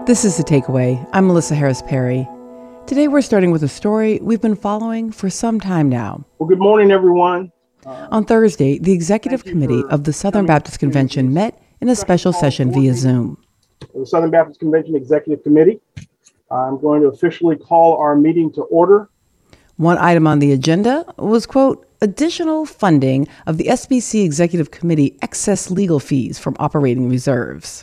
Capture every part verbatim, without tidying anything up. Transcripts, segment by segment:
This is The Takeaway. I'm Melissa Harris Perry. Today we're starting with a story we've been following for some time now. Well, good morning, everyone. Uh, On Thursday, the Executive Committee of the Southern Baptist Convention met in a special session via Zoom. The Southern Baptist Convention Executive Committee. I'm going to officially call our meeting to order. One item on the agenda was, quote, additional funding of the S B C Executive Committee excess legal fees from operating reserves.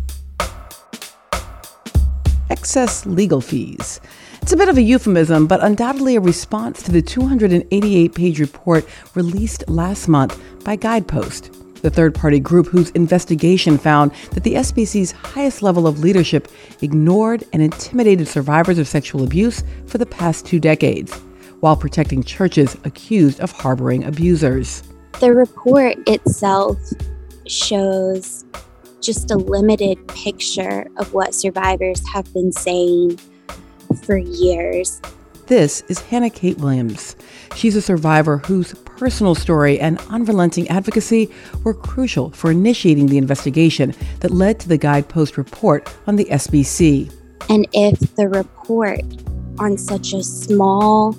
Excess legal fees. It's a bit of a euphemism, but undoubtedly a response to the two hundred eighty-eight page report released last month by Guidepost, the third-party group whose investigation found that the S B C's highest level of leadership ignored and intimidated survivors of sexual abuse for the past two decades, while protecting churches accused of harboring abusers. The report itself shows just a limited picture of what survivors have been saying for years. This is Hannah Kate Williams. She's a survivor whose personal story and unrelenting advocacy were crucial for initiating the investigation that led to the Guidepost report on the S B C. And if the report on such a small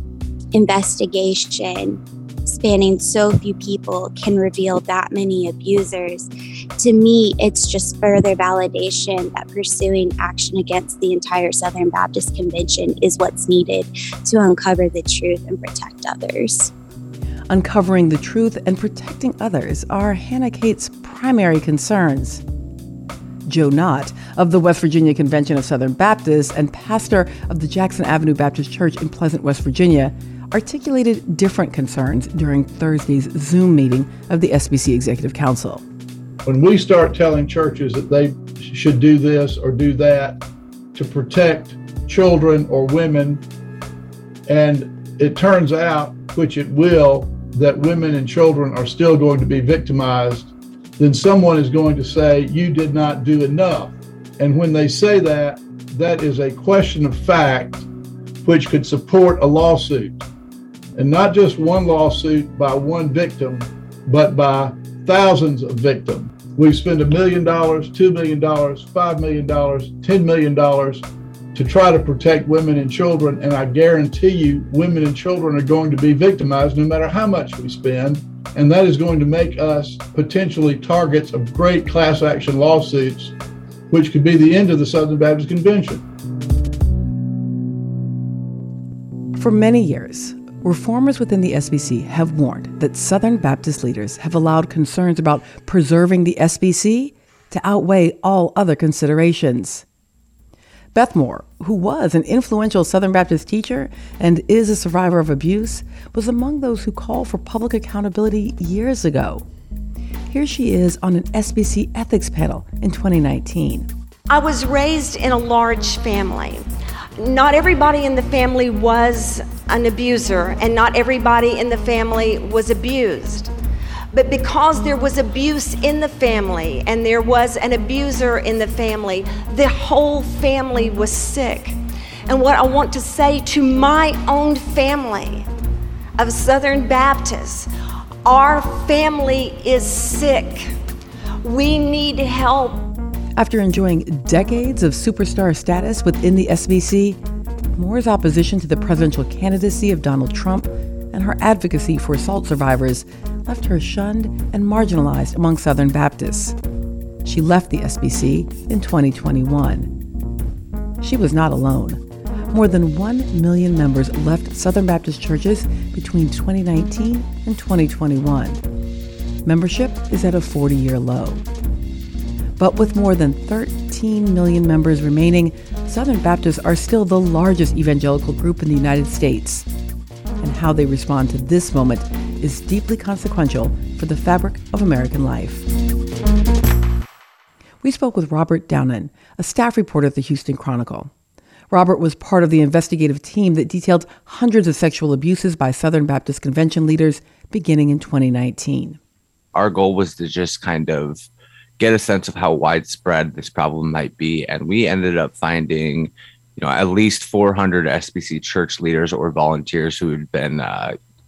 investigation spanning so few people can reveal that many abusers, to me, it's just further validation that pursuing action against the entire Southern Baptist Convention is what's needed to uncover the truth and protect others. Uncovering the truth and protecting others are Hannah Kate's primary concerns. Joe Knott of the West Virginia Convention of Southern Baptists and pastor of the Jackson Avenue Baptist Church in Pleasant, West Virginia, articulated different concerns during Thursday's Zoom meeting of the S B C Executive Council. When we start telling churches that they should do this or do that to protect children or women, and it turns out, which it will, that women and children are still going to be victimized, then someone is going to say, you did not do enough. And when they say that, that is a question of fact which could support a lawsuit. And not just one lawsuit by one victim, but by thousands of victims. We've spent a million dollars, two million dollars, five million dollars, ten million dollars to try to protect women and children. And I guarantee you, women and children are going to be victimized no matter how much we spend. And that is going to make us potentially targets of great class action lawsuits, which could be the end of the Southern Baptist Convention. For many years, reformers within the S B C have warned that Southern Baptist leaders have allowed concerns about preserving the S B C to outweigh all other considerations. Beth Moore, who was an influential Southern Baptist teacher and is a survivor of abuse, was among those who called for public accountability years ago. Here she is on an S B C ethics panel in twenty nineteen. I was raised in a large family. Not everybody in the family was an abuser, and not everybody in the family was abused. But because there was abuse in the family and there was an abuser in the family, the whole family was sick. And what I want to say to my own family of Southern Baptists, our family is sick. We need help. After enjoying decades of superstar status within the S B C, Moore's opposition to the presidential candidacy of Donald Trump and her advocacy for assault survivors left her shunned and marginalized among Southern Baptists. She left the S B C in twenty twenty-one. She was not alone. More than one million members left Southern Baptist churches between twenty nineteen and twenty twenty-one. Membership is at a forty-year low. But with more than thirteen million members remaining, Southern Baptists are still the largest evangelical group in the United States. And how they respond to this moment is deeply consequential for the fabric of American life. We spoke with Robert Downen, a staff reporter at the Houston Chronicle. Robert was part of the investigative team that detailed hundreds of sexual abuses by Southern Baptist Convention leaders beginning in twenty nineteen. Our goal was to just kind of get a sense of how widespread this problem might be. And we ended up finding, you know, at least four hundred S B C church leaders or volunteers who had been uh,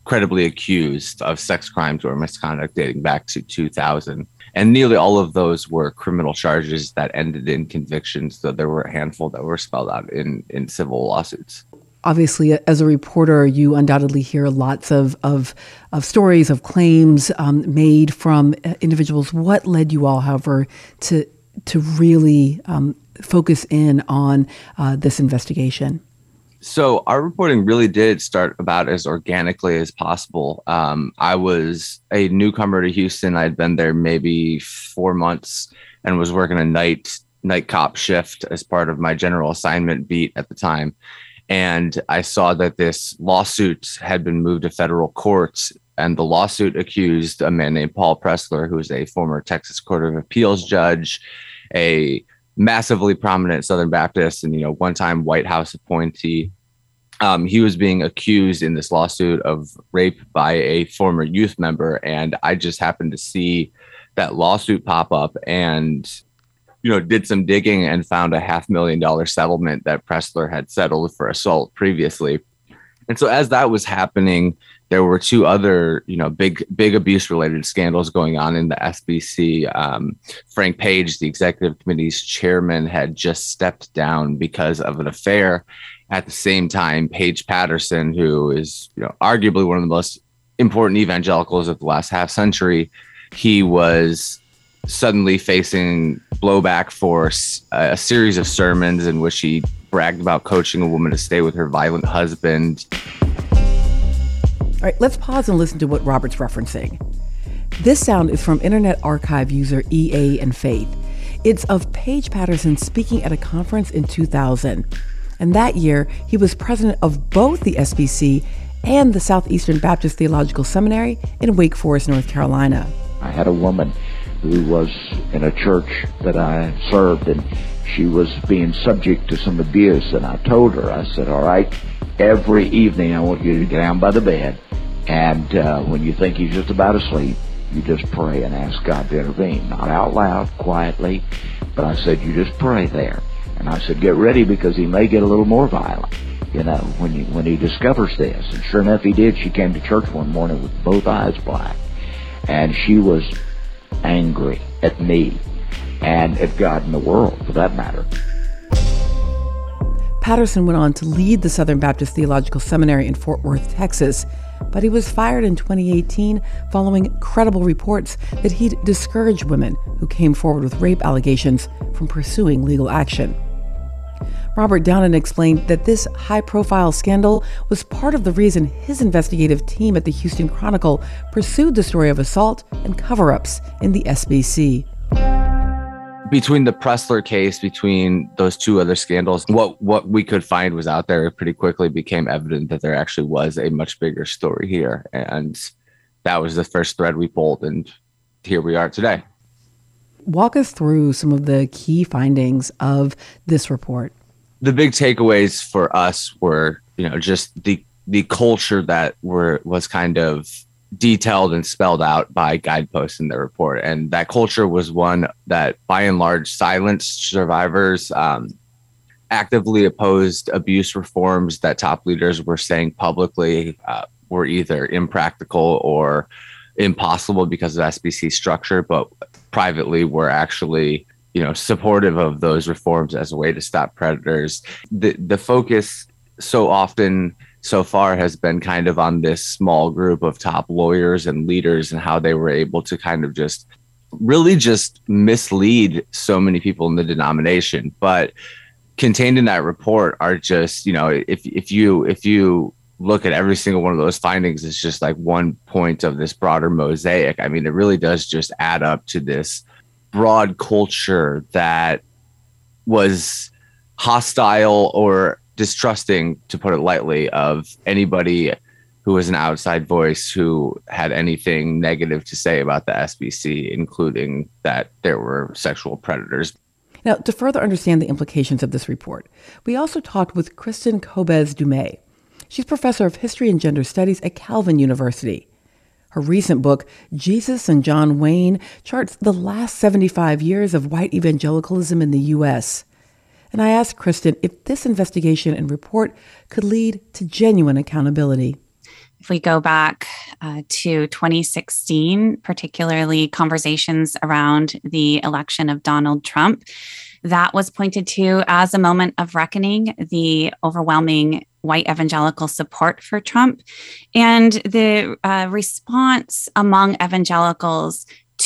credibly accused of sex crimes or misconduct dating back to two thousand. And nearly all of those were criminal charges that ended in convictions, though there were a handful that were spelled out in, in civil lawsuits. Obviously, as a reporter, you undoubtedly hear lots of of, of stories, of claims um, made from individuals. What led you all, however, to to really um, focus in on uh, this investigation? So our reporting really did start about as organically as possible. Um, I was a newcomer to Houston. I'd been there maybe four months and was working a night night cop shift as part of my general assignment beat at the time. And I saw that this lawsuit had been moved to federal courts, and the lawsuit accused a man named Paul Pressler, who is a former Texas Court of Appeals judge, a massively prominent Southern Baptist and, you know, one-time White House appointee. Um, he was being accused in this lawsuit of rape by a former youth member. And I just happened to see that lawsuit pop up and, you know, did some digging and found a half million dollar settlement that Pressler had settled for assault previously. And so as that was happening, there were two other, you know, big, big abuse related scandals going on in the S B C. Um, Frank Page, the executive committee's chairman, had just stepped down because of an affair. At the same time, Paige Patterson, who is, you know, arguably one of the most important evangelicals of the last half century, he was suddenly facing blowback for a series of sermons in which he bragged about coaching a woman to stay with her violent husband. All right, let's pause and listen to what Robert's referencing. This sound is from Internet Archive user E A and Faith. It's of Paige Patterson speaking at a conference in two thousand. And that year, he was president of both the S B C and the Southeastern Baptist Theological Seminary in Wake Forest, North Carolina. I had a woman who was in a church that I served, and she was being subject to some abuse. And I told her, I said, all right, every evening I want you to get down by the bed, and uh, when you think he's just about asleep, you just pray and ask God to intervene. Not out loud, quietly, but I said, you just pray there. And I said, get ready, because he may get a little more violent, you know, when, you, when he discovers this. And sure enough, he did. She came to church one morning with both eyes black, and she was angry at me and at God and the world, for that matter. Patterson went on to lead the Southern Baptist Theological Seminary in Fort Worth, Texas, but he was fired in twenty eighteen following credible reports that he'd discouraged women who came forward with rape allegations from pursuing legal action. Robert Downen explained that this high-profile scandal was part of the reason his investigative team at the Houston Chronicle pursued the story of assault and cover-ups in the S B C. Between the Pressler case, between those two other scandals, what, what we could find was out there. It pretty quickly became evident that there actually was a much bigger story here. And that was the first thread we pulled, and here we are today. Walk us through some of the key findings of this report. The big takeaways for us were, you know, just the the culture that were was kind of detailed and spelled out by guideposts in the report. And that culture was one that, by and large, silenced survivors, um, actively opposed abuse reforms that top leaders were saying publicly uh, were either impractical or impossible because of S B C structure, but privately were actually, you know, supportive of those reforms as a way to stop predators. The the focus so often so far has been kind of on this small group of top lawyers and leaders and how they were able to kind of just really just mislead so many people in the denomination. But contained in that report are just, you know, if if you if you look at every single one of those findings, it's just like one point of this broader mosaic. I mean, it really does just add up to this broad culture that was hostile or distrusting, to put it lightly, of anybody who was an outside voice who had anything negative to say about the S B C, including that there were sexual predators. Now, to further understand the implications of this report, we also talked with Kristen Kobes-Dumais. She's professor of history and gender studies at Calvin University. Her recent book, Jesus and John Wayne, charts the last seventy-five years of white evangelicalism in the U S. And I asked Kristen if this investigation and report could lead to genuine accountability. If we go back uh, to twenty sixteen, particularly conversations around the election of Donald Trump, that was pointed to as a moment of reckoning, the overwhelming white evangelical support for Trump, and the uh, response among evangelicals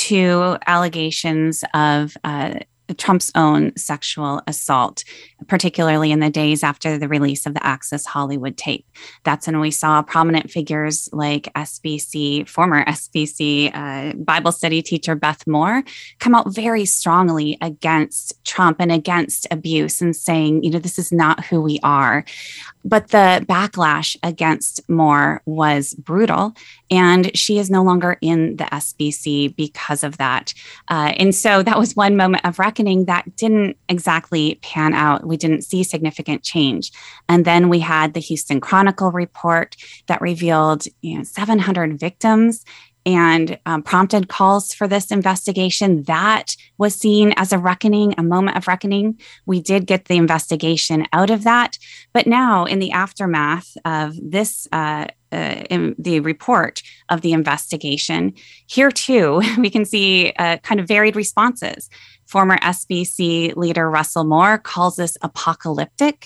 to allegations of uh, Trump's own sexual assault, particularly in the days after the release of the Access Hollywood tape. That's when we saw prominent figures like S B C, former S B C uh, Bible study teacher Beth Moore, come out very strongly against Trump and against abuse and saying, you know, this is not who we are. But the backlash against Moore was brutal, and she is no longer in the S B C because of that. Uh, and so that was one moment of reckoning that didn't exactly pan out. We didn't see significant change. And then we had the Houston Chronicle report that revealed, you know, seven hundred victims and um, prompted calls for this investigation. That was seen as a reckoning, a moment of reckoning. We did get the investigation out of that. But now, in the aftermath of this, uh, uh, in the report of the investigation, here too, we can see uh, kind of varied responses. Former S B C leader Russell Moore calls this apocalyptic.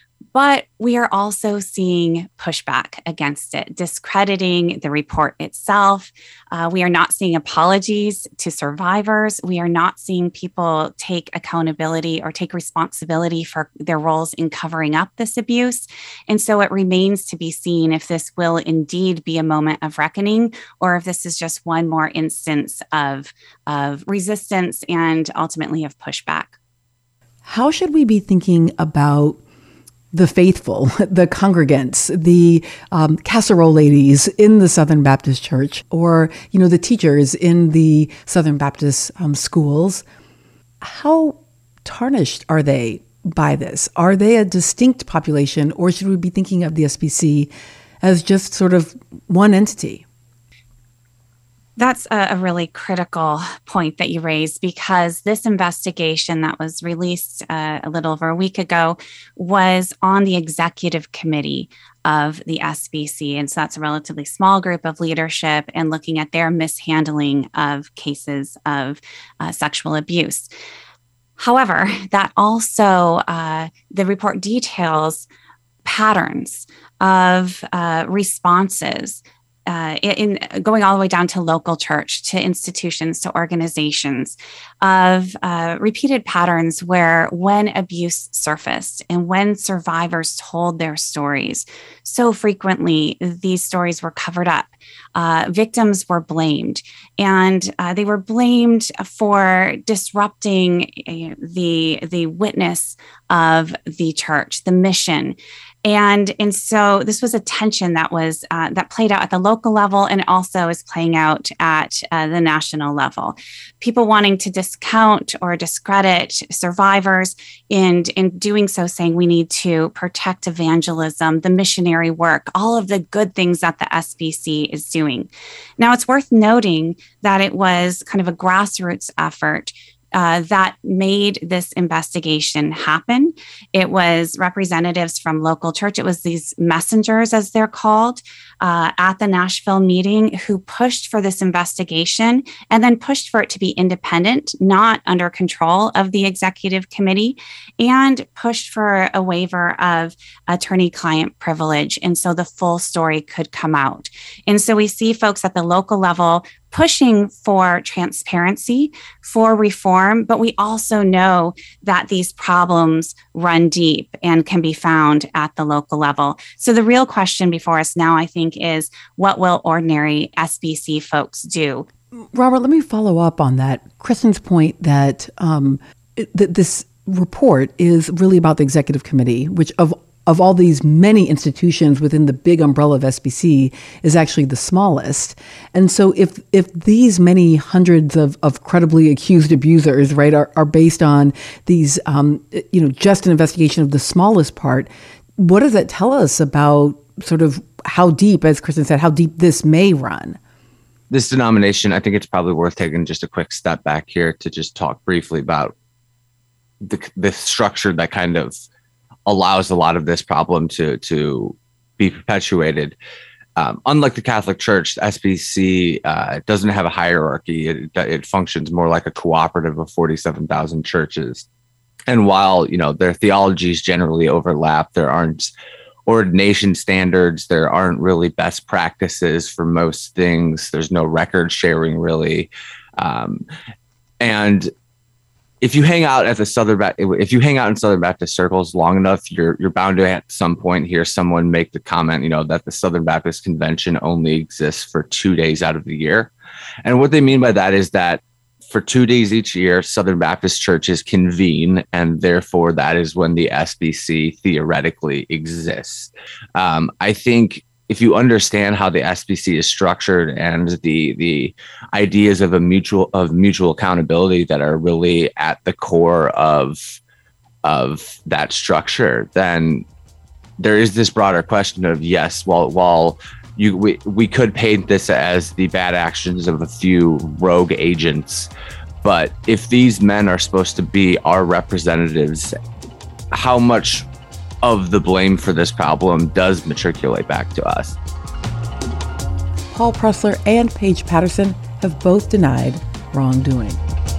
But we are also seeing pushback against it, discrediting the report itself. Uh, we are not seeing apologies to survivors. We are not seeing people take accountability or take responsibility for their roles in covering up this abuse. And so it remains to be seen if this will indeed be a moment of reckoning, or if this is just one more instance of, of resistance and ultimately of pushback. How should we be thinking about the faithful, the congregants, the um, casserole ladies in the Southern Baptist Church, or, you know, the teachers in the Southern Baptist um, schools? How tarnished are they by this? Are they a distinct population, or should we be thinking of the S B C as just sort of one entity? That's a, a really critical point that you raised, because this investigation that was released uh, a little over a week ago was on the executive committee of the S B C. And so that's a relatively small group of leadership and looking at their mishandling of cases of uh, sexual abuse. However, that also, uh, the report details patterns of uh, responses Uh, in going all the way down to local church, to institutions, to organizations, of uh, repeated patterns where when abuse surfaced and when survivors told their stories, so frequently these stories were covered up. Uh, victims were blamed, and uh, they were blamed for disrupting uh, the, the witness of the church, the mission. And, and so this was a tension that was uh, that played out at the local level, and also is playing out at uh, the national level. People wanting to discount or discredit survivors, and in doing so saying we need to protect evangelism, the missionary work, all of the good things that the S B C is doing. Now, it's worth noting that it was kind of a grassroots effort Uh, that made this investigation happen. It was representatives from local church. It was these messengers, as they're called, uh, at the Nashville meeting, who pushed for this investigation and then pushed for it to be independent, not under control of the executive committee, and pushed for a waiver of attorney-client privilege. And so the full story could come out. And so we see folks at the local level pushing for transparency, for reform, but we also know that these problems run deep and can be found at the local level. So the real question before us now, I think, is what will ordinary S B C folks do? Robert, let me follow up on that. Kristen's point that um, th- this report is really about the executive committee, which of of all these many institutions within the big umbrella of S B C is actually the smallest. And so if if these many hundreds of, of credibly accused abusers, right, are, are based on these, um, you know, just an investigation of the smallest part, what does that tell us about sort of how deep, as Kristen said, how deep this may run? This denomination, I think it's probably worth taking just a quick step back here to just talk briefly about the, the structure that kind of allows a lot of this problem to to be perpetuated. Um, unlike the Catholic Church, the S B C uh, doesn't have a hierarchy. It, it functions more like a cooperative of forty-seven thousand churches. And while, you know, their theologies generally overlap, there aren't ordination standards. There aren't really best practices for most things. There's no record sharing, really. Um, and if you hang out at the Southern ba- if you hang out in Southern Baptist circles long enough, you're you're bound to at some point hear someone make the comment, you know, that the Southern Baptist Convention only exists for two days out of the year. And what they mean by that is that for two days each year, Southern Baptist churches convene, and therefore that is when the S B C theoretically exists. Um, I think if you understand how the S B C is structured and the the ideas of a mutual of mutual accountability that are really at the core of of that structure, then there is this broader question of, yes, while while you we, we could paint this as the bad actions of a few rogue agents, but if these men are supposed to be our representatives, how much of the blame for this problem does matriculate back to us? Paul Pressler and Paige Patterson have both denied wrongdoing.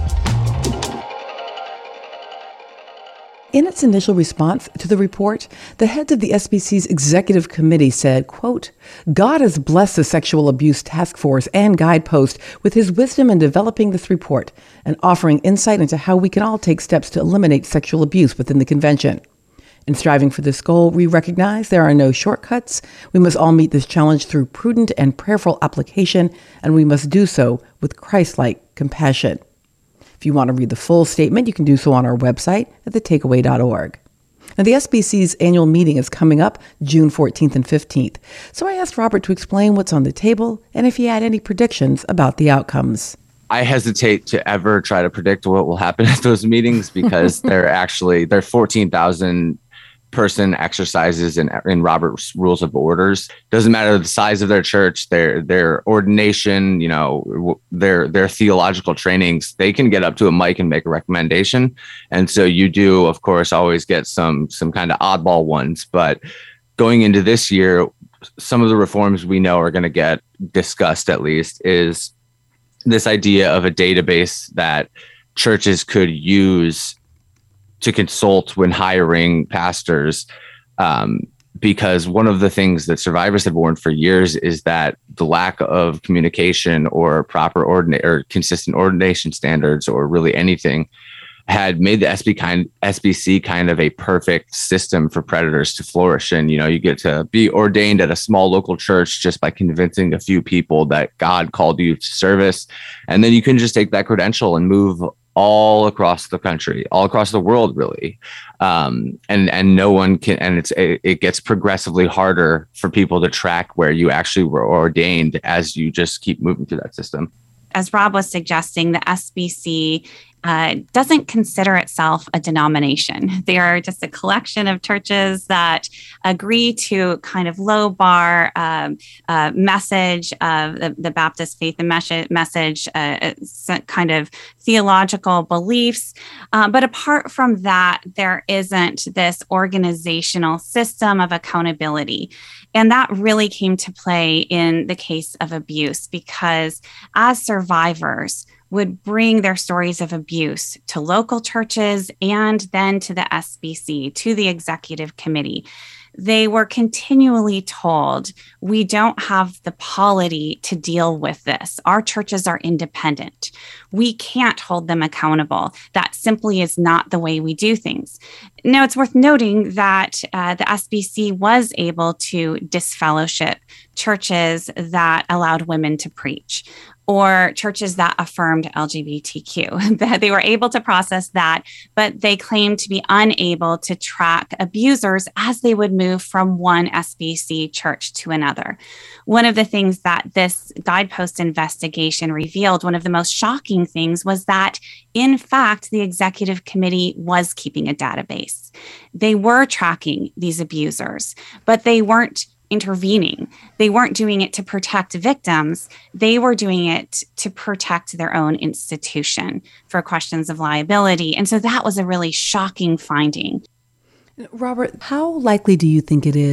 In its initial response to the report, the heads of the S B C's executive committee said, quote, "God has blessed the Sexual Abuse Task Force and Guidepost with his wisdom in developing this report and offering insight into how we can all take steps to eliminate sexual abuse within the convention. In striving for this goal, we recognize there are no shortcuts. We must all meet this challenge through prudent and prayerful application, and we must do so with Christ-like compassion." If you want to read the full statement, you can do so on our website at the takeaway dot org. Now, the S B C's annual meeting is coming up June fourteenth and fifteenth, so I asked Robert to explain what's on the table and if he had any predictions about the outcomes. I hesitate to ever try to predict what will happen at those meetings because they're actually, they're fourteen thousand person exercises in, in Robert's Rules of Orders. Doesn't matter the size of their church, their their ordination, you know, their their theological trainings. They can get up to a mic and make a recommendation, and so you do, of course, always get some some kind of oddball ones. But going into this year, some of the reforms we know are going to get discussed. At least is this idea of a database that churches could use to consult when hiring pastors, um, because one of the things that survivors have warned for years is that the lack of communication or proper ordina- or consistent ordination standards, or really anything, had made the S B kind, S B C kind of a perfect system for predators to flourish. And, you know, you get to be ordained at a small local church just by convincing a few people that God called you to service. And then you can just take that credential and move all across the country, all across the world, really. Um, and, and no one can, and it's, it, it gets progressively harder for people to track where you actually were ordained as you just keep moving through that system. As Rob was suggesting, the S B C uh, doesn't consider itself a denomination. They are just a collection of churches that agree to kind of low bar um, uh, message of the, the Baptist faith and mes- message, uh, kind of theological beliefs. Uh, but apart from that, there isn't this organizational system of accountability. And that really came to play in the case of abuse, because as survivors would bring their stories of abuse to local churches and then to the S B C, to the executive committee, they were continually told, we don't have the polity to deal with this. Our churches are independent. We can't hold them accountable. That simply is not the way we do things. Now, it's worth noting that uh, the S B C was able to disfellowship churches that allowed women to preach, or churches that affirmed L G B T Q. They were able to process that, but they claimed to be unable to track abusers as they would move from one S B C church to another. One of the things that this Guidepost investigation revealed, one of the most shocking things, was that, in fact, the executive committee was keeping a database. They were tracking these abusers, but they weren't intervening. They weren't doing it to protect victims. They were doing it to protect their own institution for questions of liability. And so that was a really shocking finding. Robert, how likely do you think it is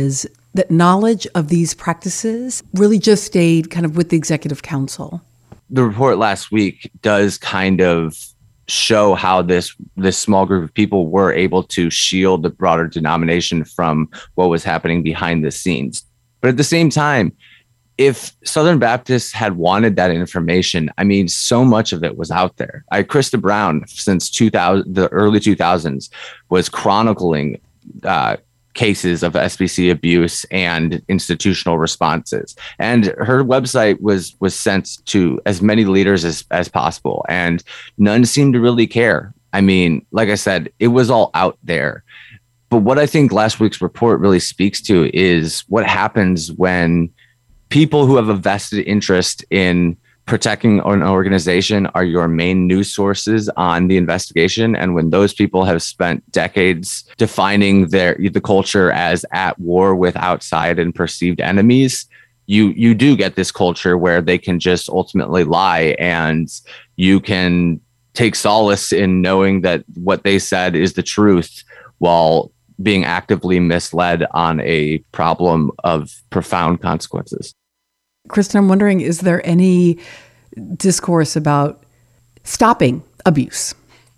that knowledge of these practices really just stayed kind of with the executive council? The report last week does kind of show how this this small group of people were able to shield the broader denomination from what was happening behind the scenes. But at the same time, if Southern Baptists had wanted that information, I mean, so much of it was out there. I, Krista Brown, since two thousand, the early two thousands, was chronicling uh, cases of S B C abuse and institutional responses. And her website was was sent to as many leaders as, as possible, and none seemed to really care. I mean, like I said, it was all out there. But what I think last week's report really speaks to is what happens when people who have a vested interest in protecting an organization are your main news sources on the investigation. And when those people have spent decades defining their the culture as at war with outside and perceived enemies, you you do get this culture where they can just ultimately lie, and you can take solace in knowing that what they said is the truth while being actively misled on a problem of profound consequences. Kristen, I'm wondering, is there any discourse about stopping abuse?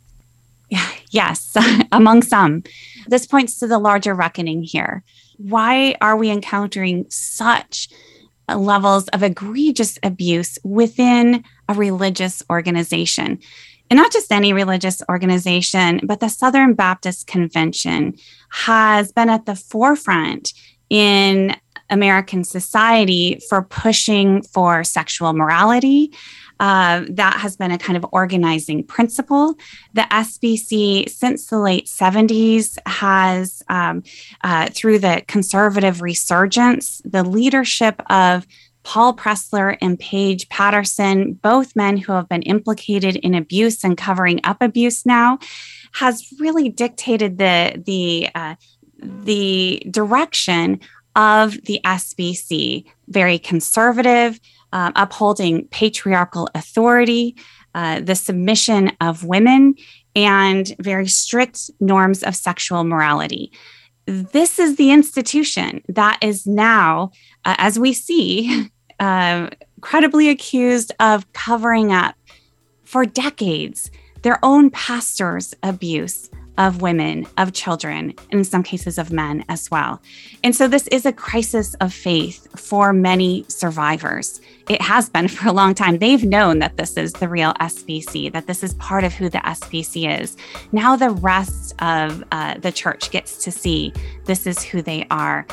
Yes, among some. This points to the larger reckoning here. Why are we encountering such levels of egregious abuse within a religious organization? And not just any religious organization, but the Southern Baptist Convention has been at the forefront in American society for pushing for sexual morality. Uh, that has been a kind of organizing principle. The S B C, since the late seventies, has, um, uh, through the conservative resurgence, the leadership of Paul Pressler and Paige Patterson, both men who have been implicated in abuse and covering up abuse now, has really dictated the, the, uh, the direction of the S B C, very conservative, uh, upholding patriarchal authority, uh, the submission of women, and very strict norms of sexual morality. This is the institution that is now, uh, as we see, uh, credibly accused of covering up for decades their own pastors' abuse of women, of children, and in some cases of men as well. And so this is a crisis of faith for many survivors. It has been for a long time. They've known that this is the real S B C, that this is part of who the S B C is. Now the rest of uh, the church gets to see this is who they are.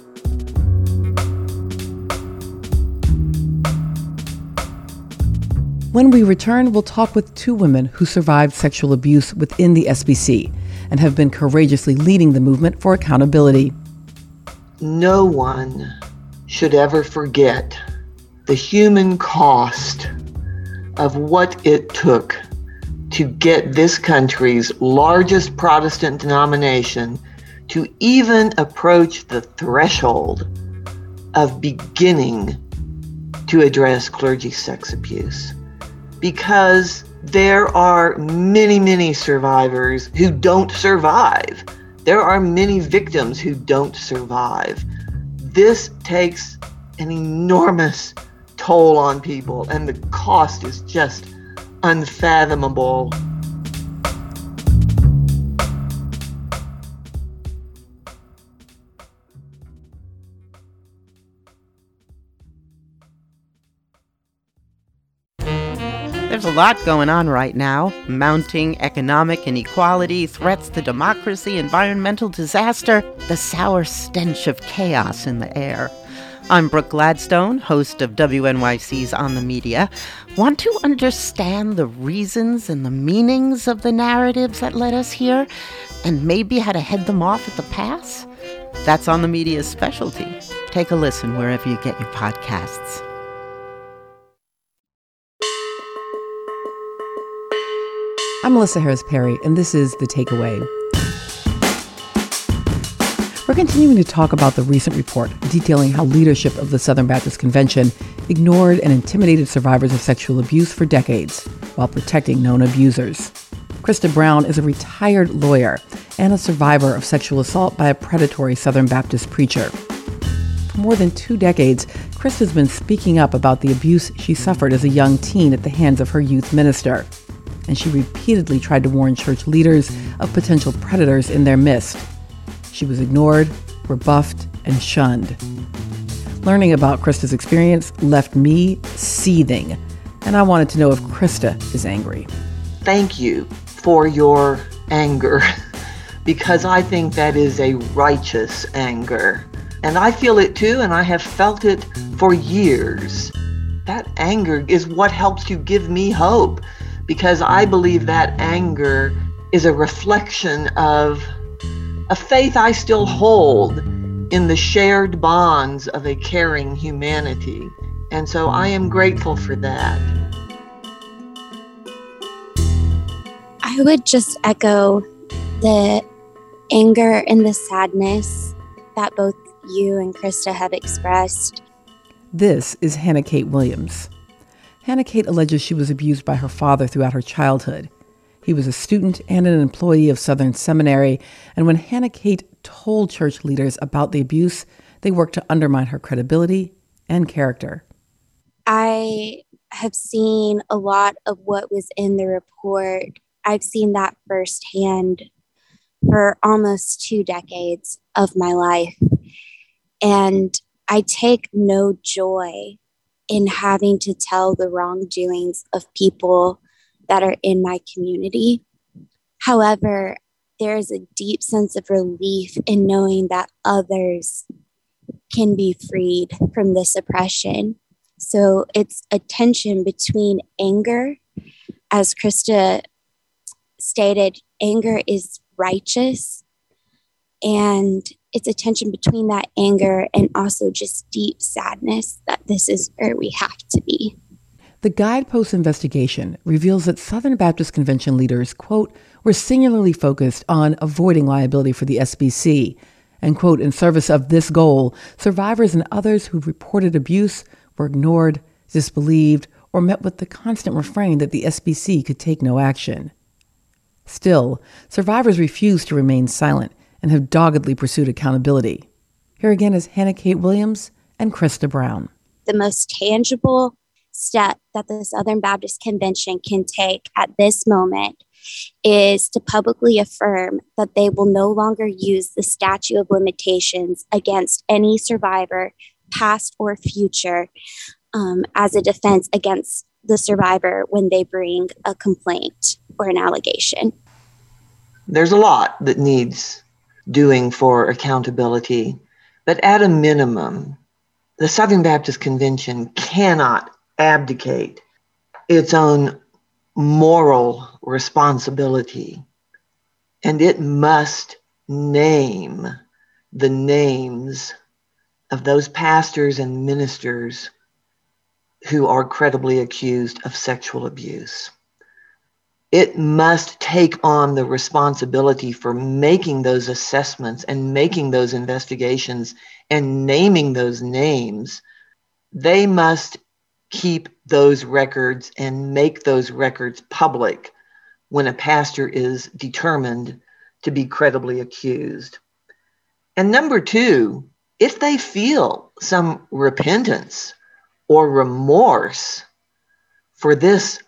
When we return, we'll talk with two women who survived sexual abuse within the S B C and have been courageously leading the movement for accountability. No one should ever forget the human cost of what it took to get this country's largest Protestant denomination to even approach the threshold of beginning to address clergy sex abuse. Because there are many, many survivors who don't survive. There are many victims who don't survive. This takes an enormous toll on people, and the cost is just unfathomable. There's a lot going on right now. Mounting economic inequality, threats to democracy, environmental disaster, the sour stench of chaos in the air. I'm Brooke Gladstone, host of W N Y C's On the Media. Want to understand the reasons and the meanings of the narratives that led us here, and maybe how to head them off at the pass? That's On the Media's specialty. Take a listen wherever you get your podcasts. I'm Melissa Harris Perry, and this is The Takeaway. We're continuing to talk about the recent report detailing how leadership of the Southern Baptist Convention ignored and intimidated survivors of sexual abuse for decades while protecting known abusers. Krista Brown is a retired lawyer and a survivor of sexual assault by a predatory Southern Baptist preacher. For more than two decades, Krista's been speaking up about the abuse she suffered as a young teen at the hands of her youth minister. And she repeatedly tried to warn church leaders of potential predators in their midst. She was ignored, rebuffed, and shunned. Learning about Krista's experience left me seething, and I wanted to know if Krista is angry. Thank you for your anger, because I think that is a righteous anger. And I feel it too, and I have felt it for years. That anger is what helps to give me hope, because I believe that anger is a reflection of a faith I still hold in the shared bonds of a caring humanity. And so I am grateful for that. I would just echo the anger and the sadness that both you and Krista have expressed. This is Hannah Kate Williams. Hannah Kate alleges she was abused by her father throughout her childhood. He was a student and an employee of Southern Seminary, and when Hannah Kate told church leaders about the abuse, they worked to undermine her credibility and character. I have seen a lot of what was in the report. I've seen that firsthand for almost two decades of my life. And I take no joy in having to tell the wrongdoings of people that are in my community. However, there is a deep sense of relief in knowing that others can be freed from this oppression. So it's a tension between anger. As Krista stated, anger is righteous, and it's a tension between that anger and also just deep sadness that this is where we have to be. The Guidepost investigation reveals that Southern Baptist Convention leaders, quote, were singularly focused on avoiding liability for the S B C, and, quote, in service of this goal, survivors and others who reported abuse were ignored, disbelieved, or met with the constant refrain that the S B C could take no action. Still, survivors refuse to remain silent and have doggedly pursued accountability. Here again is Hannah Kate Williams and Krista Brown. The most tangible step that the Southern Baptist Convention can take at this moment is to publicly affirm that they will no longer use the statute of limitations against any survivor, past or future, um, as a defense against the survivor when they bring a complaint or an allegation. There's a lot that needs doing for accountability, but at a minimum, the Southern Baptist Convention cannot abdicate its own moral responsibility, and it must name the names of those pastors and ministers who are credibly accused of sexual abuse. It must take on the responsibility for making those assessments and making those investigations and naming those names. They must keep those records and make those records public when a pastor is determined to be credibly accused. And number two, if they feel some repentance or remorse for this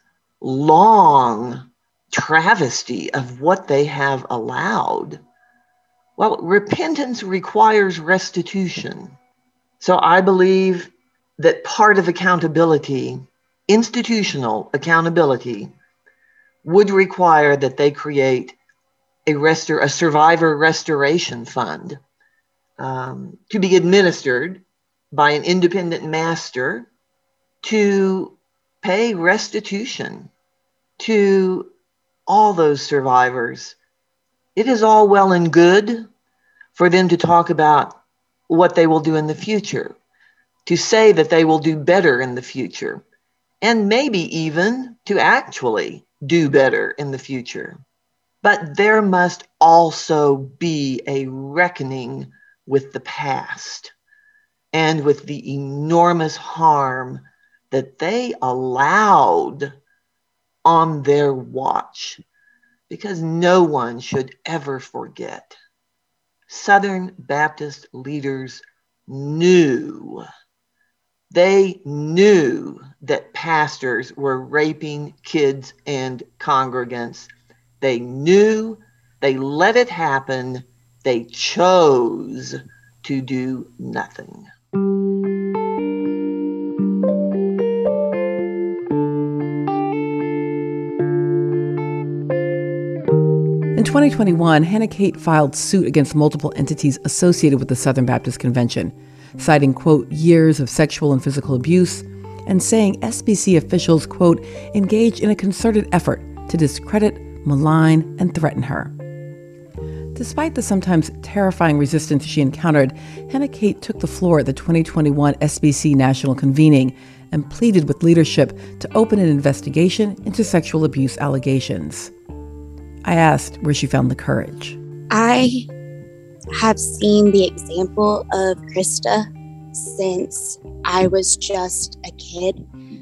long travesty of what they have allowed, well, repentance requires restitution. So I believe that part of accountability, institutional accountability, would require that they create a, restor- a survivor restoration fund um, to be administered by an independent master to pay restitution to all those survivors. It is all well and good for them to talk about what they will do in the future, to say that they will do better in the future, and maybe even to actually do better in the future. But there must also be a reckoning with the past and with the enormous harm that they allowed on their watch, because no one should ever forget. Southern Baptist leaders knew. They knew that pastors were raping kids and congregants. They knew, they let it happen, they chose to do nothing. In twenty twenty-one, Hannah Kate filed suit against multiple entities associated with the Southern Baptist Convention, citing, quote, years of sexual and physical abuse, and saying S B C officials, quote, engaged in a concerted effort to discredit, malign, and threaten her. Despite the sometimes terrifying resistance she encountered, Hannah Kate took the floor at the twenty twenty-one S B C National Convening and pleaded with leadership to open an investigation into sexual abuse allegations. I asked where she found the courage. I have seen the example of Krista since I was just a kid.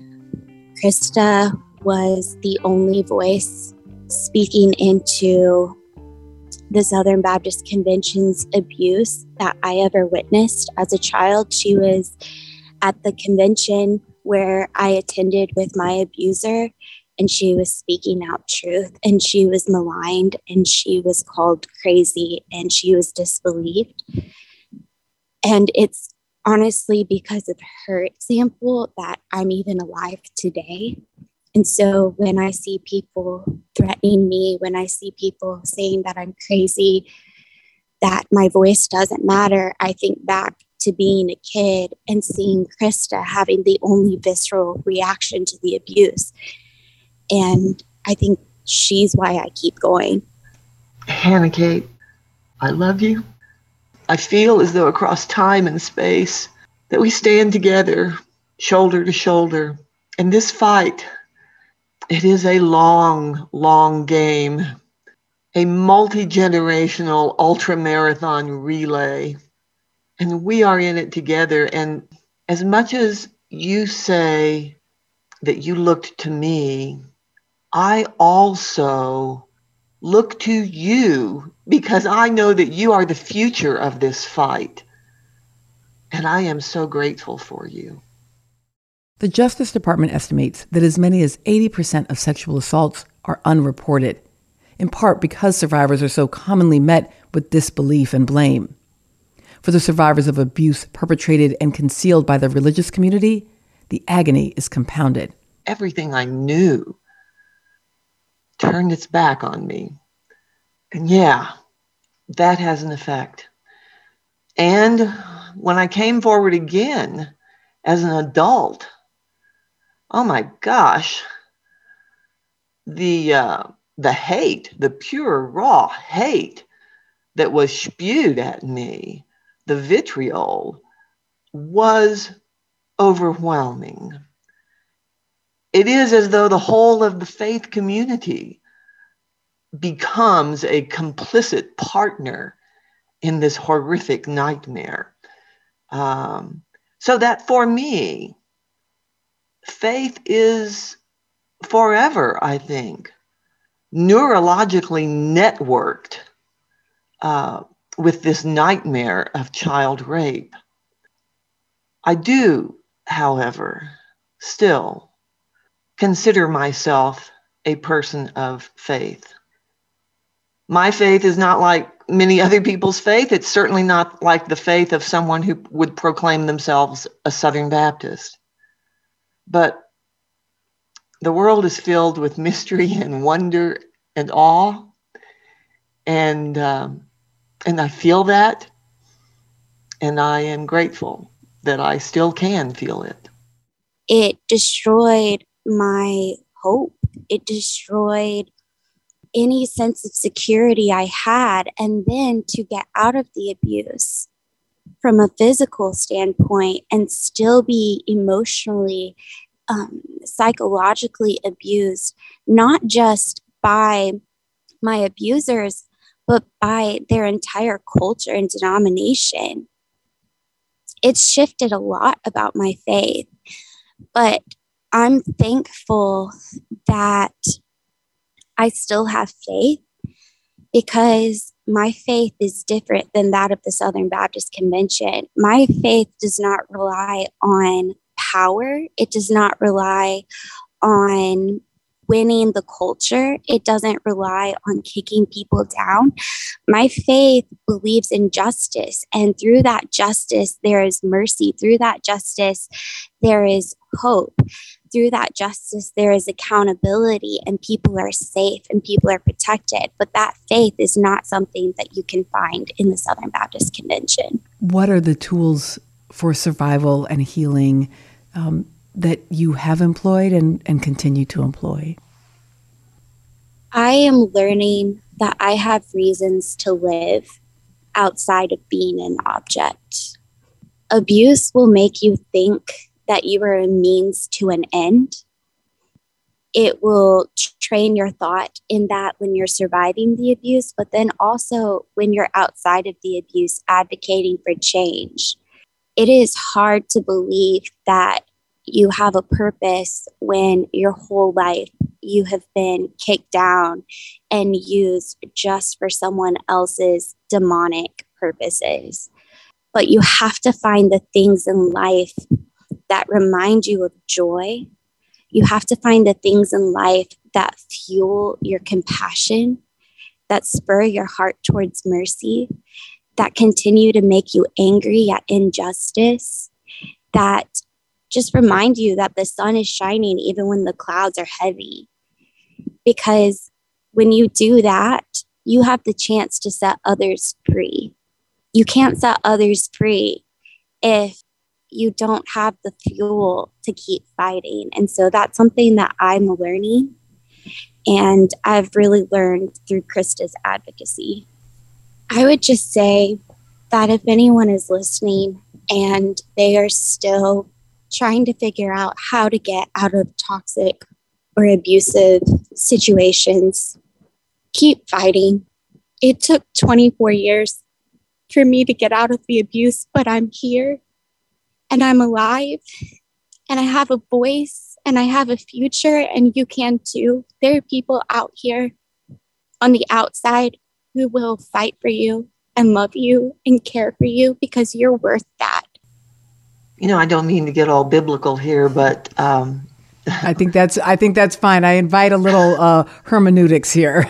Krista was the only voice speaking into the Southern Baptist Convention's abuse that I ever witnessed as a child. She was at the convention where I attended with my abuser, and she was speaking out truth, and she was maligned, and she was called crazy, and she was disbelieved. And it's honestly because of her example that I'm even alive today. And so when I see people threatening me, when I see people saying that I'm crazy, that my voice doesn't matter, I think back to being a kid and seeing Krista having the only visceral reaction to the abuse. And I think she's why I keep going. Hannah Kate, I love you. I feel as though across time and space that we stand together, shoulder to shoulder. And this fight, it is a long, long game, a multi-generational ultra-marathon relay. And we are in it together. And as much as you say that you looked to me, I also look to you because I know that you are the future of this fight. And I am so grateful for you. The Justice Department estimates that as many as eighty percent of sexual assaults are unreported, in part because survivors are so commonly met with disbelief and blame. For the survivors of abuse perpetrated and concealed by the religious community, the agony is compounded. Everything I knew turned its back on me. And yeah, that has an effect. And when I came forward again as an adult, oh my gosh, the uh, the hate, the pure raw hate that was spewed at me, the vitriol, was overwhelming. It is as though the whole of the faith community becomes a complicit partner in this horrific nightmare. Um, so that for me, faith is forever, I think, neurologically networked uh, with this nightmare of child rape. I do, however, still consider myself a person of faith. My faith is not like many other people's faith. It's certainly not like the faith of someone who would proclaim themselves a Southern Baptist. But the world is filled with mystery and wonder and awe. And, um, and I feel that. And I am grateful that I still can feel it. It destroyed my hope. It destroyed any sense of security I had. And then to get out of the abuse from a physical standpoint and still be emotionally, um, psychologically abused, not just by my abusers, but by their entire culture and denomination. It's shifted a lot about my faith, but I'm thankful that I still have faith because my faith is different than that of the Southern Baptist Convention. My faith does not rely on power. It does not rely on winning the culture. It doesn't rely on kicking people down. My faith believes in justice. And through that justice, there is mercy. Through that justice, there is hope. Through that justice, there is accountability, and people are safe and people are protected. But that faith is not something that you can find in the Southern Baptist Convention. What are the tools for survival and healing um, that you have employed and, and continue to employ? I am learning that I have reasons to live outside of being an object. Abuse will make you think that you are a means to an end. It will train your thought in that when you're surviving the abuse, but then also when you're outside of the abuse, advocating for change. It is hard to believe that you have a purpose when your whole life you have been kicked down and used just for someone else's demonic purposes. But you have to find the things in life that remind you of joy. You have to find the things in life that fuel your compassion, that spur your heart towards mercy, that continue to make you angry at injustice, that just remind you that the sun is shining even when the clouds are heavy. Because when you do that, you have the chance to set others free. You can't set others free if you don't have the fuel to keep fighting. And so that's something that I'm learning. And I've really learned through Krista's advocacy. I would just say that if anyone is listening and they are still trying to figure out how to get out of toxic or abusive situations, keep fighting. It took twenty-four years for me to get out of the abuse, but I'm here and I'm alive and I have a voice and I have a future, and you can too. There are people out here on the outside who will fight for you and love you and care for you because you're worth that. You know, I don't mean to get all biblical here, but um, I think that's I think that's fine. I invite a little uh, hermeneutics here.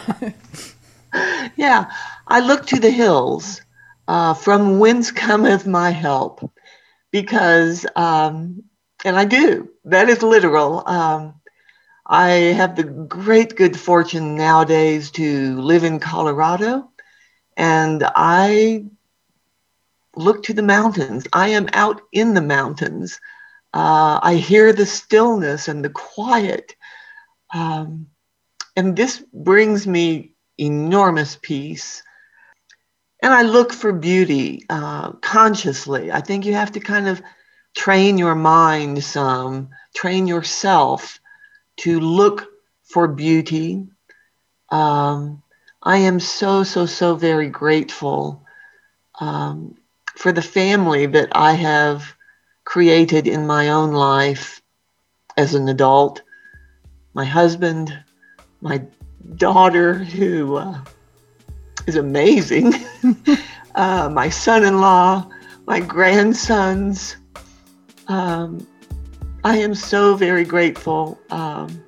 Yeah, I look to the hills, uh, from whence cometh my help, because, um, and I do. That is literal. Um, I have the great good fortune nowadays to live in Colorado, and I look to the mountains. I am out in the mountains. Uh, I hear the stillness and the quiet. Um, and this brings me enormous peace. And I look for beauty uh, consciously. I think you have to kind of train your mind some, train yourself to look for beauty. Um, I am so, so, so very grateful um, for the family that I have created in my own life as an adult. My husband, my daughter, who uh, is amazing, uh, my son-in-law, my grandsons. Um, I am so very grateful. Um,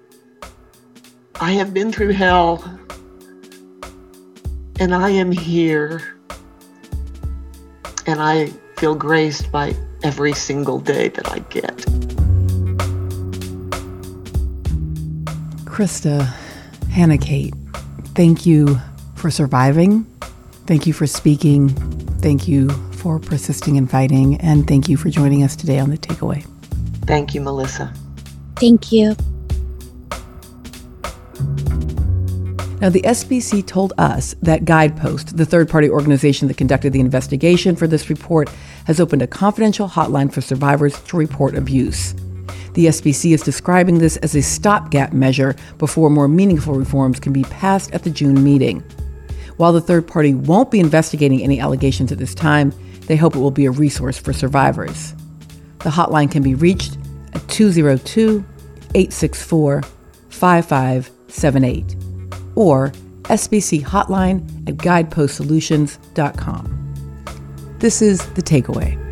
I have been through hell, and I am here, and I feel graced by every single day that I get. Krista, Hannah Kate, thank you for surviving. Thank you for speaking. Thank you for persisting and fighting. And thank you for joining us today on The Takeaway. Thank you, Melissa. Thank you. Now, the S B C told us that Guidepost, the third-party organization that conducted the investigation for this report, has opened a confidential hotline for survivors to report abuse. The S B C is describing this as a stopgap measure before more meaningful reforms can be passed at the June meeting. While the third party won't be investigating any allegations at this time, they hope it will be a resource for survivors. The hotline can be reached at two oh two, eight six four, five five seven eight or S B C hotline at guidepost solutions dot com. This is The Takeaway.